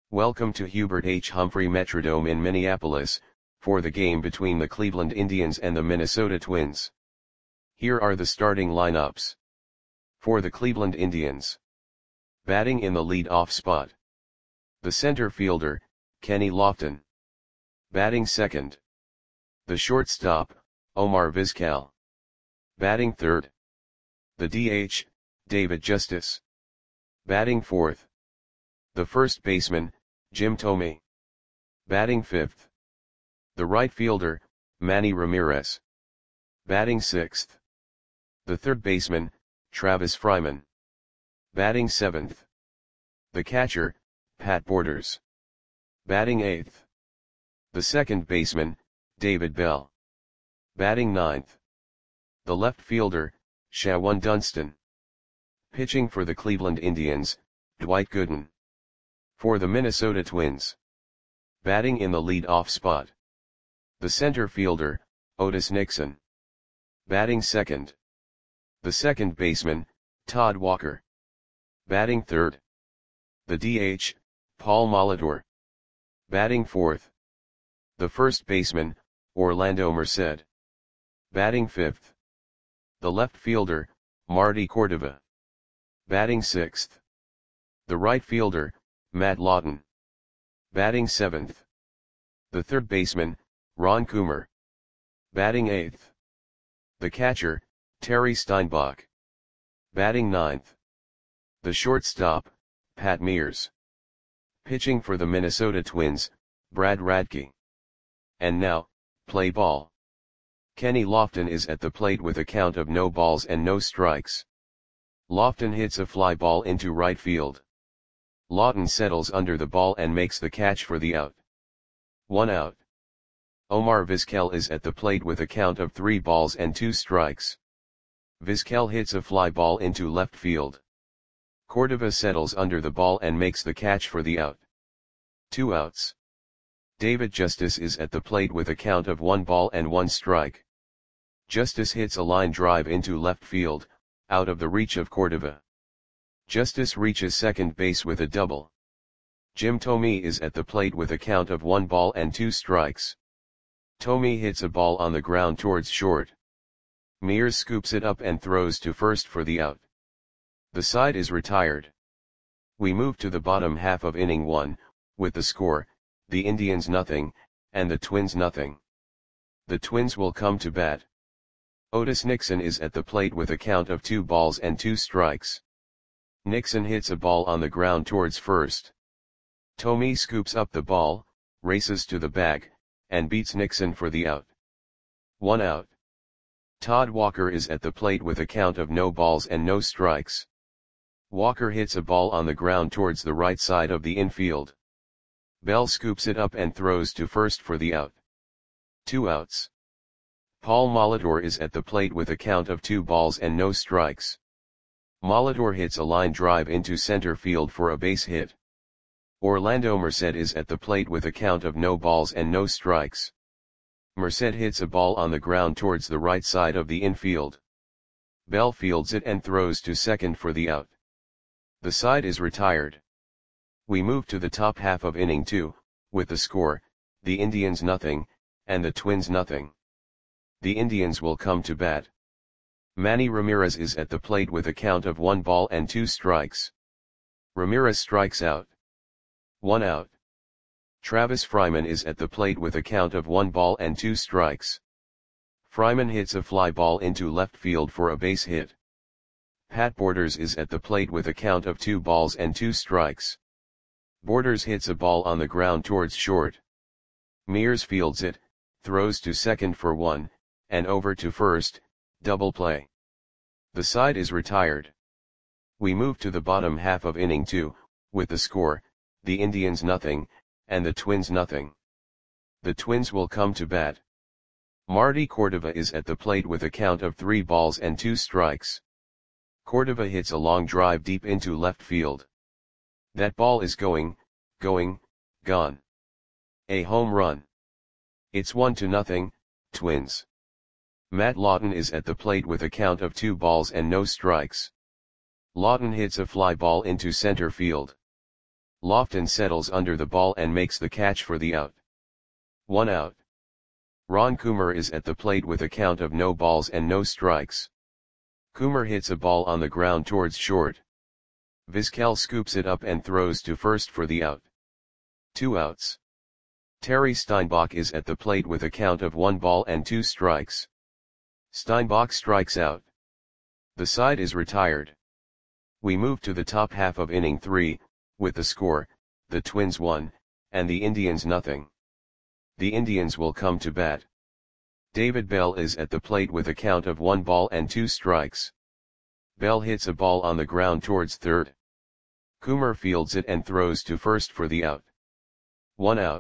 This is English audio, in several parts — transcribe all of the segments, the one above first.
Welcome to Hubert H. Humphrey Metrodome in Minneapolis, for the game between the Cleveland Indians and the Minnesota Twins. Here are the starting lineups. For the Cleveland Indians. Batting in the lead-off spot. The center fielder, Kenny Lofton. Batting second. The shortstop, Omar Vizquel. Batting third. The DH, David Justice. Batting fourth. The first baseman, Jim Thome. Batting fifth. The right fielder, Manny Ramirez. Batting sixth. The third baseman, Travis Fryman. Batting seventh. The catcher, Pat Borders. Batting eighth. The second baseman, David Bell. Batting ninth. The left fielder, Shawan Dunston. Pitching for the Cleveland Indians, Dwight Gooden. For the Minnesota Twins. Batting in the lead-off spot. The center fielder, Otis Nixon. Batting second. The second baseman, Todd Walker. Batting third. The DH, Paul Molitor. Batting fourth. The first baseman, Orlando Merced. Batting fifth. The left fielder, Marty Cordova. Batting sixth. The right fielder, Matt Lawton. Batting seventh. The third baseman, Ron Coomer. Batting eighth. The catcher, Terry Steinbach. Batting ninth. The shortstop, Pat Mears. Pitching for the Minnesota Twins, Brad Radke. And now, play ball. Kenny Lofton is at the plate with a count of no balls and no strikes. Lofton hits a fly ball into right field. Lawton settles under the ball and makes the catch for the out. 1 out. Omar Vizquel is at the plate with a count of 3 balls and 2 strikes. Vizquel hits a fly ball into left field. Cordova settles under the ball and makes the catch for the out. 2 outs. David Justice is at the plate with a count of 1 ball and 1 strike. Justice hits a line drive into left field, out of the reach of Cordova. Justice reaches second base with a double. Jim Thome is at the plate with a count of 1 ball and 2 strikes. Thome hits a ball on the ground towards short. Mears scoops it up and throws to first for the out. The side is retired. We move to the bottom half of inning 1, with the score, the Indians nothing, and the Twins nothing. The Twins will come to bat. Otis Nixon is at the plate with a count of 2 balls and 2 strikes. Nixon hits a ball on the ground towards first. Thome scoops up the ball, races to the bag, and beats Nixon for the out. 1 out. Todd Walker is at the plate with a count of no balls and no strikes. Walker hits a ball on the ground towards the right side of the infield. Bell scoops it up and throws to first for the out. 2 outs. Paul Molitor is at the plate with a count of 2 balls and no strikes. Molitor hits a line drive into center field for a base hit. Orlando Merced is at the plate with a count of no balls and no strikes. Merced hits a ball on the ground towards the right side of the infield. Bell fields it and throws to second for the out. The side is retired. We move to the top half of inning 2, with the score, the Indians nothing, and the Twins nothing. The Indians will come to bat. Manny Ramirez is at the plate with a count of 1 ball and 2 strikes. Ramirez strikes out. 1 out. Travis Fryman is at the plate with a count of 1 ball and 2 strikes. Fryman hits a fly ball into left field for a base hit. Pat Borders is at the plate with a count of 2 balls and 2 strikes. Borders hits a ball on the ground towards short. Mears fields it, throws to second for 1, and over to first, double play. The side is retired. We move to the bottom half of inning 2, with the score, the Indians nothing, and the Twins nothing. The Twins will come to bat. Marty Cordova is at the plate with a count of 3 balls and 2 strikes. Cordova hits a long drive deep into left field. That ball is gone. A home run. It's 1-0, Twins. Matt Lawton is at the plate with a count of 2 balls and no strikes. Lawton hits a fly ball into center field. Lofton settles under the ball and makes the catch for the out. 1 out. Ron Coomer is at the plate with a count of no balls and no strikes. Coomer hits a ball on the ground towards short. Vizquel scoops it up and throws to first for the out. 2 outs. Terry Steinbach is at the plate with a count of 1 ball and 2 strikes. Steinbach strikes out. The side is retired. We move to the top half of inning 3, with the score, the Twins 1, and the Indians nothing. The Indians will come to bat. David Bell is at the plate with a count of 1 ball and 2 strikes. Bell hits a ball on the ground towards third. Coomer fields it and throws to first for the out. 1 out.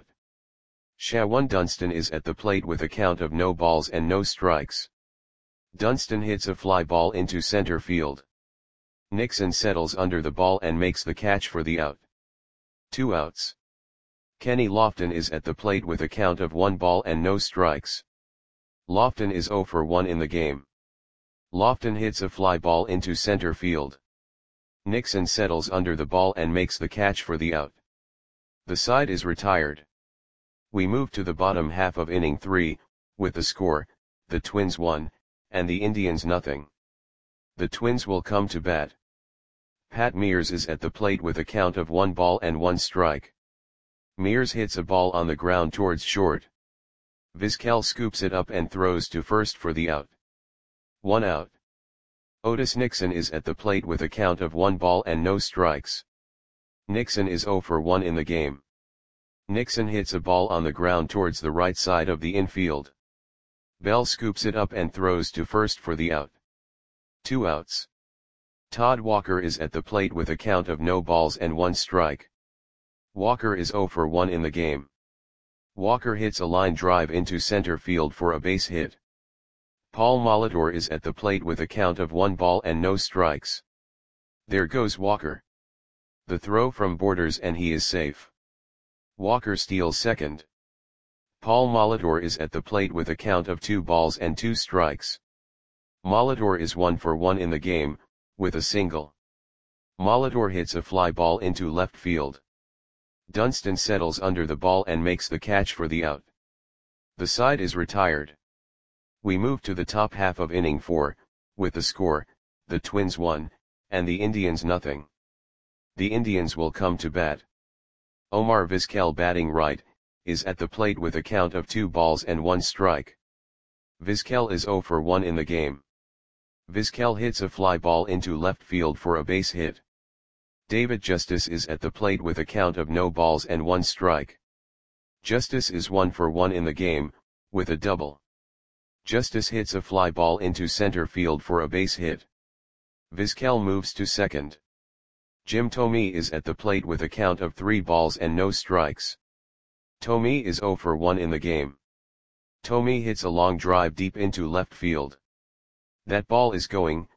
Shawan Dunston is at the plate with a count of no balls and no strikes. Dunston hits a fly ball into center field. Nixon settles under the ball and makes the catch for the out. 2 outs. Kenny Lofton is at the plate with a count of 1 ball and no strikes. Lofton is 0 for 1 in the game. Lofton hits a fly ball into center field. Nixon settles under the ball and makes the catch for the out. The side is retired. We move to the bottom half of inning 3, with the score, the Twins 1, and the Indians nothing. The Twins will come to bat. Pat Mears is at the plate with a count of 1 ball and 1 strike. Mears hits a ball on the ground towards short. Vizquel scoops it up and throws to first for the out. 1 out. Otis Nixon is at the plate with a count of 1 ball and no strikes. Nixon is 0 for 1 in the game. Nixon hits a ball on the ground towards the right side of the infield. Bell scoops it up and throws to first for the out. 2 outs. Todd Walker is at the plate with a count of no balls and 1 strike. Walker is 0 for 1 in the game. Walker hits a line drive into center field for a base hit. Paul Molitor is at the plate with a count of 1 ball and no strikes. There goes Walker. The throw from Borders and he is safe. Walker steals second. Paul Molitor is at the plate with a count of 2 balls and 2 strikes. Molitor is 1 for 1 in the game, with a single. Molitor hits a fly ball into left field. Dunston settles under the ball and makes the catch for the out. The side is retired. We move to the top half of inning 4, with the score, the Twins 1, and the Indians nothing. The Indians will come to bat. Omar Vizquel, batting right, is at the plate with a count of 2 balls and 1 strike. Vizquel is 0 for 1 in the game. Vizquel hits a fly ball into left field for a base hit. David Justice is at the plate with a count of no balls and 1 strike. Justice is 1 for 1 in the game, with a double. Justice hits a fly ball into center field for a base hit. Vizquel moves to second. Jim Thome is at the plate with a count of 3 balls and no strikes. Thome is 0 for 1 in the game. Thome hits a long drive deep into left field. That ball is gone.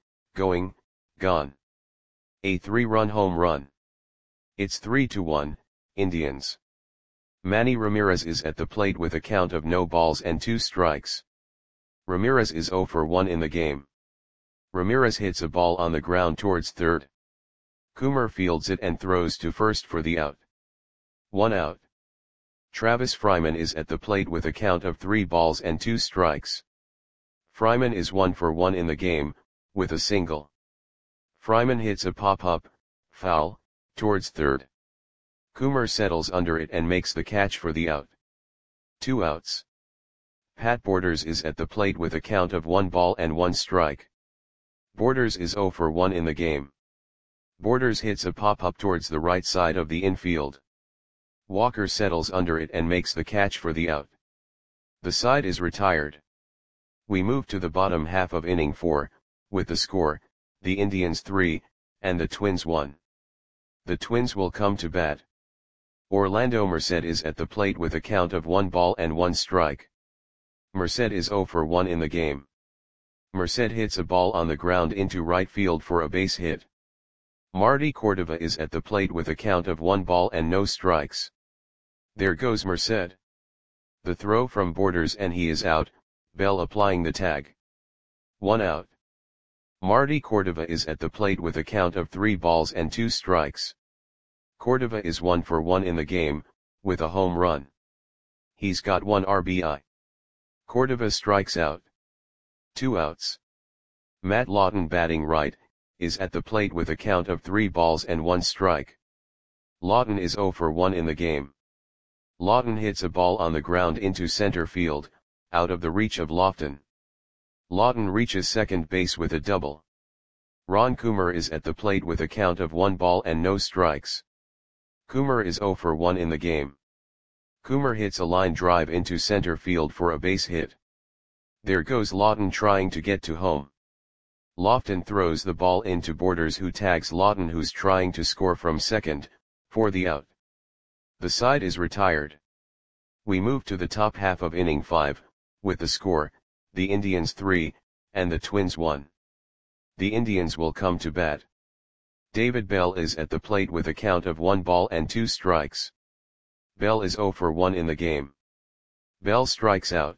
A 3-run home run. It's 3-1, Indians. Manny Ramirez is at the plate with a count of no balls and 2 strikes. Ramirez is 0 for 1 in the game. Ramirez hits a ball on the ground towards third. Coomer fields it and throws to first for the out. 1 out. Travis Fryman is at the plate with a count of 3 balls and 2 strikes. Fryman is 1 for 1 in the game, with a single. Fryman hits a pop-up, foul, towards third. Coomer settles under it and makes the catch for the out. 2 outs. Pat Borders is at the plate with a count of 1 ball and 1 strike. Borders is 0 for 1 in the game. Borders hits a pop-up towards the right side of the infield. Walker settles under it and makes the catch for the out. The side is retired. We move to the bottom half of inning 4, with the score, the Indians 3, and the Twins 1. The Twins will come to bat. Orlando Merced is at the plate with a count of 1 ball and 1 strike. Merced is 0 for 1 in the game. Merced hits a ball on the ground into right field for a base hit. Marty Cordova is at the plate with a count of 1 ball and no strikes. There goes Merced. The throw from Borders and he is out, Bell applying the tag. 1 out. Marty Cordova is at the plate with a count of 3 balls and 2 strikes. Cordova is 1 for 1 in the game, with a home run. He's got 1 RBI. Cordova strikes out. 2 outs. Matt Lawton, batting right, is at the plate with a count of 3 balls and 1 strike. Lawton is 0 for 1 in the game. Lawton hits a ball on the ground into center field, out of the reach of Lofton. Lawton reaches second base with a double. Ron Coomer is at the plate with a count of 1 ball and no strikes. Coomer is 0 for 1 in the game. Coomer hits a line drive into center field for a base hit. There goes Lawton trying to get to home. Lofton throws the ball into Borders, who tags Lawton, who's trying to score from second, for the out. The side is retired. We move to the top half of inning 5, with the score, the Indians 3, and the Twins 1. The Indians will come to bat. David Bell is at the plate with a count of 1 ball and 2 strikes. Bell is 0 for 1 in the game. Bell strikes out.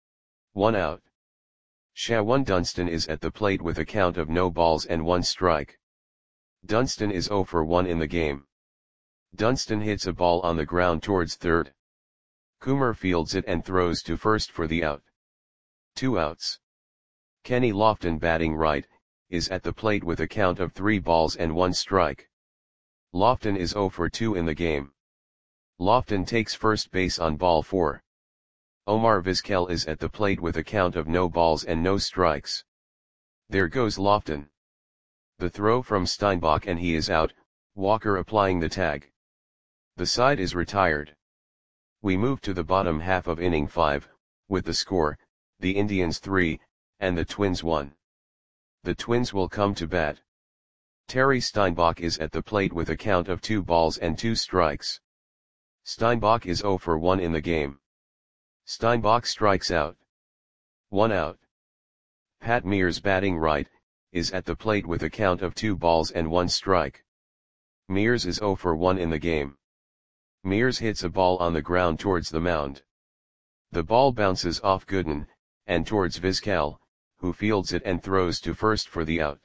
1 out. Shawan Dunston is at the plate with a count of no balls and 1 strike. Dunston is 0 for 1 in the game. Dunston hits a ball on the ground towards third. Coomer fields it and throws to first for the out. 2 outs. Kenny Lofton, batting right, is at the plate with a count of 3 balls and 1 strike. Lofton is 0 for 2 in the game. Lofton takes first base on ball 4. Omar Vizquel is at the plate with a count of no balls and no strikes. There goes Lofton. The throw from Steinbach and he is out, Walker applying the tag. The side is retired. We move to the bottom half of inning 5, with the score, the Indians 3, and the Twins 1. The Twins will come to bat. Terry Steinbach is at the plate with a count of 2 balls and 2 strikes. Steinbach is 0 for 1 in the game. Steinbach strikes out. 1 out. Pat Mears, batting right, is at the plate with a count of 2 balls and 1 strike. Mears is 0 for 1 in the game. Mears hits a ball on the ground towards the mound. The ball bounces off Gooden, and towards Vizquel, who fields it and throws to first for the out.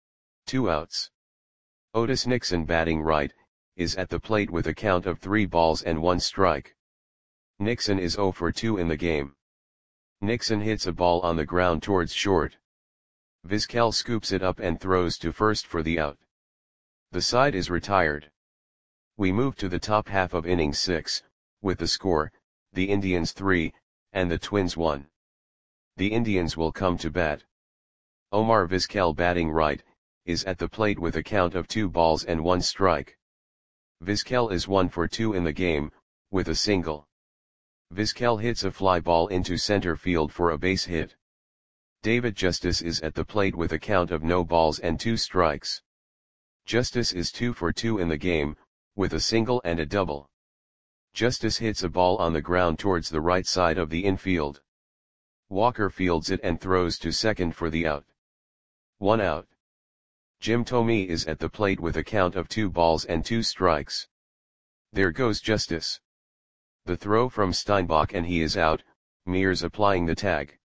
2 outs. Otis Nixon, batting right, is at the plate with a count of 3 balls and 1 strike. Nixon is 0 for 2 in the game. Nixon hits a ball on the ground towards short. Vizquel scoops it up and throws to first for the out. The side is retired. We move to the top half of inning 6, with the score, the Indians 3, and the Twins 1. The Indians will come to bat. Omar Vizquel, batting right, is at the plate with a count of 2 balls and 1 strike. Vizquel is 1 for 2 in the game, with a single. Vizquel hits a fly ball into center field for a base hit. David Justice is at the plate with a count of no balls and 2 strikes. Justice is 2 for 2 in the game, with a single and a double. Justice hits a ball on the ground towards the right side of the infield. Walker fields it and throws to second for the out. 1 out. Jim Thome is at the plate with a count of 2 balls and 2 strikes. There goes Justice. The throw from Steinbach and he is out, Mears applying the tag.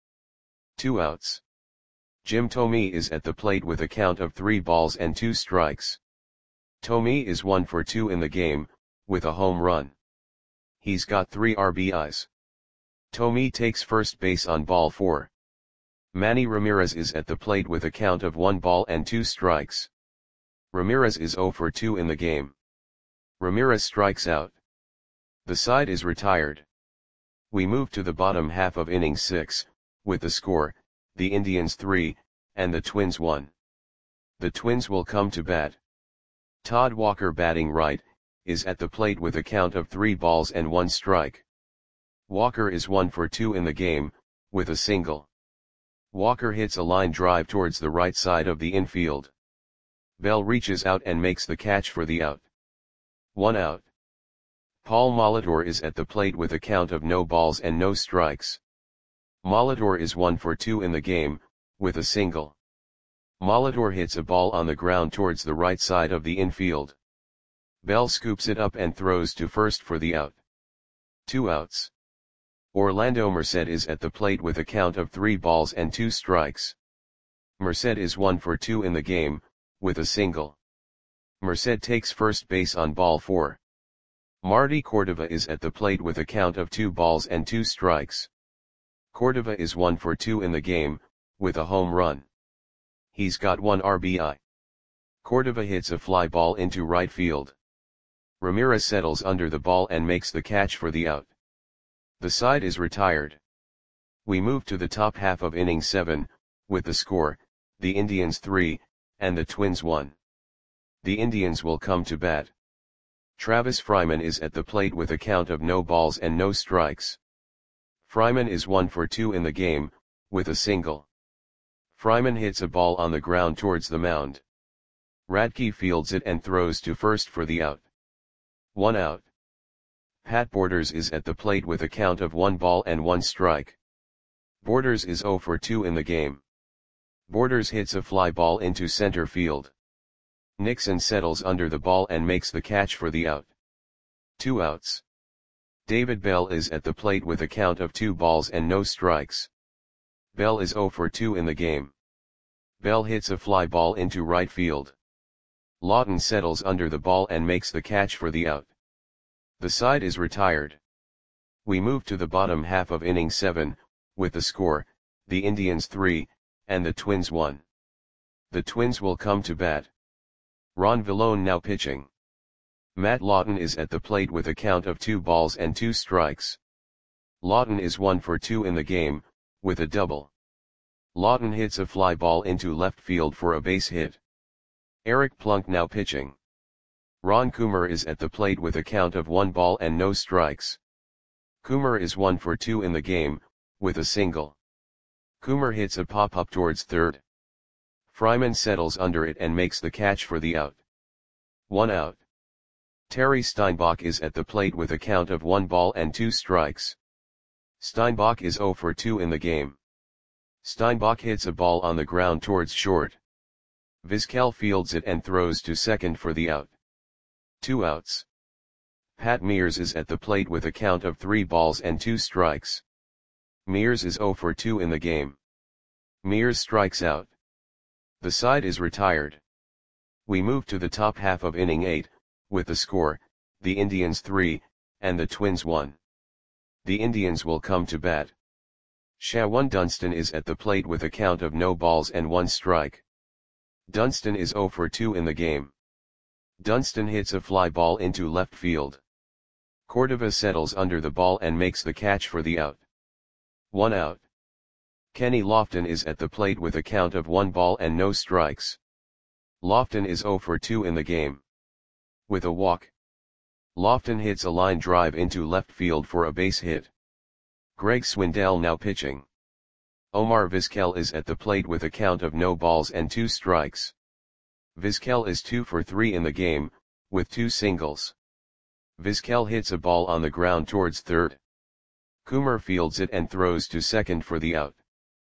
2 outs. Jim Thome is at the plate with a count of 3 balls and 2 strikes. Thome is 1 for 2 in the game, with a home run. He's got 3 RBIs. Thome takes first base on ball 4. Manny Ramirez is at the plate with a count of 1 ball and 2 strikes. Ramirez is 0 for 2 in the game. Ramirez strikes out. The side is retired. We move to the bottom half of inning 6, with the score, the Indians 3, and the Twins 1. The Twins will come to bat. Todd Walker, batting right, is at the plate with a count of 3 balls and 1 strike. Walker is 1 for 2 in the game, with a single. Walker hits a line drive towards the right side of the infield. Bell reaches out and makes the catch for the out. 1 out. Paul Molitor is at the plate with a count of no balls and no strikes. Molitor is 1 for 2 in the game, with a single. Molitor hits a ball on the ground towards the right side of the infield. Bell scoops it up and throws to first for the out. 2 outs. Orlando Merced is at the plate with a count of 3 balls and 2 strikes. Merced is 1 for 2 in the game, with a single. Merced takes first base on ball 4. Marty Cordova is at the plate with a count of 2 balls and 2 strikes. Cordova is 1 for 2 in the game, with a home run. He's got 1 RBI. Cordova hits a fly ball into right field. Ramirez settles under the ball and makes the catch for the out. The side is retired. We move to the top half of inning 7, with the score, the Indians 3, and the Twins 1. The Indians will come to bat. Travis Fryman is at the plate with a count of no balls and no strikes. Fryman is 1 for 2 in the game, with a single. Fryman hits a ball on the ground towards the mound. Radke fields it and throws to first for the out. 1 out. Pat Borders is at the plate with a count of 1 ball and 1 strike. Borders is 0 for 2 in the game. Borders hits a fly ball into center field. Nixon settles under the ball and makes the catch for the out. 2 outs. David Bell is at the plate with a count of 2 balls and no strikes. Bell is 0 for 2 in the game. Bell hits a fly ball into right field. Lawton settles under the ball and makes the catch for the out. The side is retired. We move to the bottom half of inning 7, with the score, the Indians 3, and the Twins 1. The Twins will come to bat. Ron Villone now pitching. Matt Lawton is at the plate with a count of 2 balls and 2 strikes. Lawton is 1 for 2 in the game, with a double. Lawton hits a fly ball into left field for a base hit. Eric Plunk now pitching. Ron Coomer is at the plate with a count of 1 ball and no strikes. Coomer is 1 for 2 in the game, with a single. Coomer hits a pop-up towards third. Fryman settles under it and makes the catch for the out. 1 out. Terry Steinbach is at the plate with a count of 1 ball and 2 strikes. Steinbach is 0 for 2 in the game. Steinbach hits a ball on the ground towards short. Vizquel fields it and throws to second for the out. 2 outs. Pat Mears is at the plate with a count of 3 balls and 2 strikes. Mears is 0 for 2 in the game. Mears strikes out. The side is retired. We move to the top half of inning 8, with the score, the Indians 3, and the Twins 1. The Indians will come to bat. Shawan Dunston is at the plate with a count of no balls and 1 strike. Dunston is 0 for 2 in the game. Dunston hits a fly ball into left field. Cordova settles under the ball and makes the catch for the out. 1 out. Kenny Lofton is at the plate with a count of 1 ball and no strikes. Lofton is 0 for 2 in the game. With a walk. Lofton hits a line drive into left field for a base hit. Greg Swindell now pitching. Omar Vizquel is at the plate with a count of no balls and 2 strikes. Vizquel is 2 for 3 in the game, with 2 singles. Vizquel hits a ball on the ground towards third. Coomer fields it and throws to second for the out.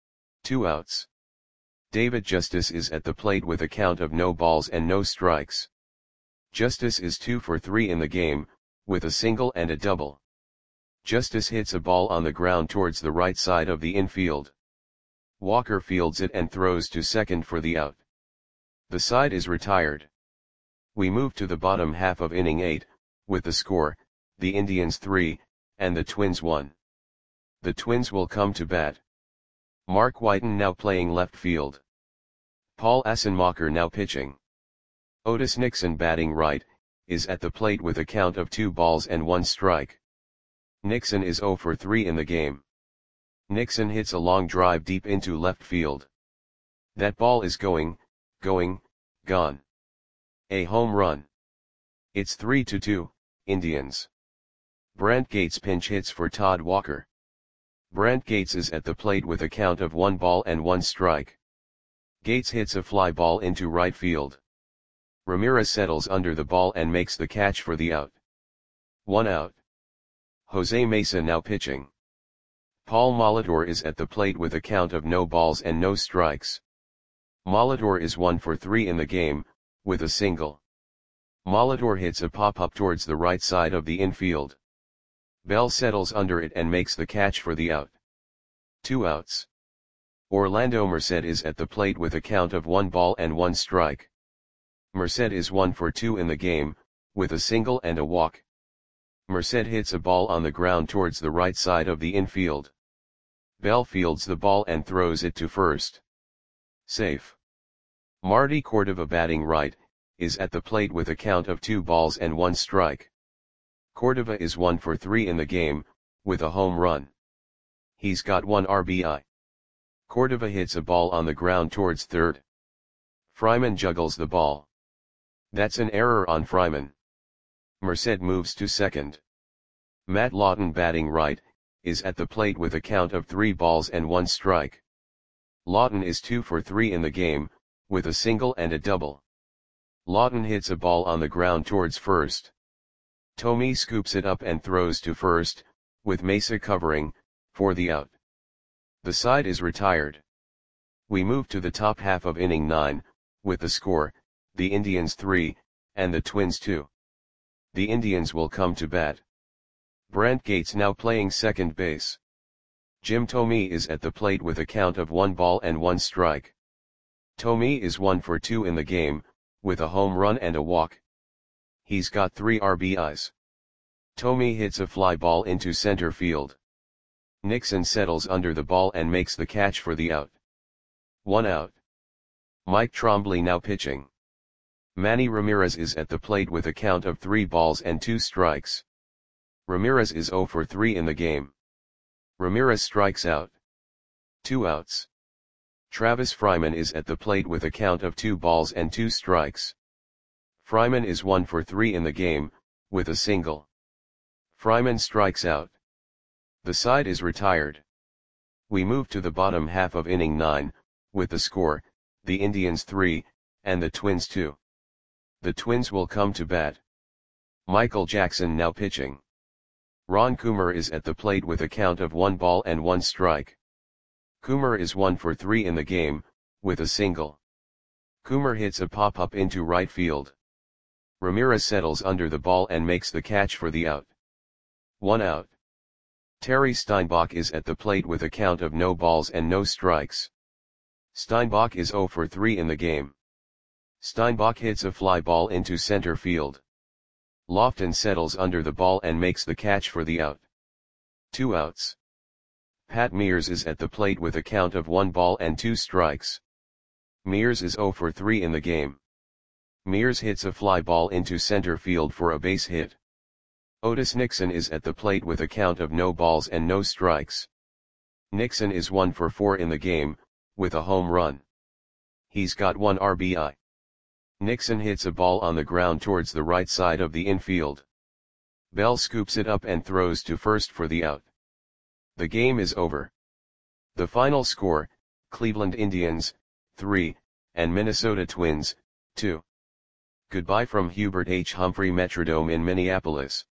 2 outs. David Justice is at the plate with a count of no balls and no strikes. Justice is 2 for 3 in the game, with a single and a double. Justice hits a ball on the ground towards the right side of the infield. Walker fields it and throws to second for the out. The side is retired. We move to the bottom half of inning 8, with the score, the Indians 3, and the Twins 1. The Twins will come to bat. Mark Whiten now playing left field. Paul Assenmacher now pitching. Otis Nixon batting right, is at the plate with a count of 2 balls and 1 strike. Nixon is 0 for 3 in the game. Nixon hits a long drive deep into left field. That ball is gone. A home run. It's 3-2, Indians. Brant Gates pinch hits for Todd Walker. Brant Gates is at the plate with a count of 1 ball and 1 strike. Gates hits a fly ball into right field. Ramirez settles under the ball and makes the catch for the out. 1 out. Jose Mesa now pitching. Paul Molitor is at the plate with a count of no balls and no strikes. Molitor is 1 for 3 in the game, with a single. Molitor hits a pop-up towards the right side of the infield. Bell settles under it and makes the catch for the out. 2 outs. Orlando Merced is at the plate with a count of 1 ball and 1 strike. Merced is 1 for 2 in the game, with a single and a walk. Merced hits a ball on the ground towards the right side of the infield. Bell fields the ball and throws it to first. Safe. Marty Cordova, batting right, is at the plate with a count of 2 balls and 1 strike. Cordova is 1 for 3 in the game, with a home run. He's got 1 RBI. Cordova hits a ball on the ground towards third. Fryman juggles the ball. That's an error on Fryman. Merced moves to second. Matt Lawton, batting right, is at the plate with a count of 3 balls and 1 strike. Lawton is 2 for 3 in the game, with a single and a double. Lawton hits a ball on the ground towards first. Thome scoops it up and throws to first, with Mesa covering, for the out. The side is retired. We move to the top half of inning 9, with the score, the Indians 3, and the Twins 2. The Indians will come to bat. Brant Gates now playing second base. Jim Thome is at the plate with a count of 1 ball and 1 strike. Thome is 1 for 2 in the game, with a home run and a walk. He's got 3 RBIs. Thome hits a fly ball into center field. Nixon settles under the ball and makes the catch for the out. 1 out. Mike Trombley now pitching. Manny Ramirez is at the plate with a count of 3 balls and 2 strikes. Ramirez is 0 for 3 in the game. Ramirez strikes out. 2 outs. Travis Fryman is at the plate with a count of 2 balls and 2 strikes. Fryman is 1 for 3 in the game, with a single. Fryman strikes out. The side is retired. We move to the bottom half of inning 9, with the score, the Indians 3, and the Twins 2. The Twins will come to bat. Michael Jackson now pitching. Ron Coomer is at the plate with a count of 1 ball and 1 strike. Coomer is 1 for 3 in the game, with a single. Coomer hits a pop-up into right field. Ramirez settles under the ball and makes the catch for the out. 1 out. Terry Steinbach is at the plate with a count of no balls and no strikes. Steinbach is 0 for 3 in the game. Steinbach hits a fly ball into center field. Lofton settles under the ball and makes the catch for the out. 2 outs. Pat Mears is at the plate with a count of 1 ball and 2 strikes. Mears is 0 for 3 in the game. Mears hits a fly ball into center field for a base hit. Otis Nixon is at the plate with a count of no balls and no strikes. Nixon is 1 for 4 in the game, with a home run. He's got 1 RBI. Nixon hits a ball on the ground towards the right side of the infield. Bell scoops it up and throws to first for the out. The game is over. The final score, Cleveland Indians, 3, and Minnesota Twins, 2. Goodbye from Hubert H. Humphrey Metrodome in Minneapolis.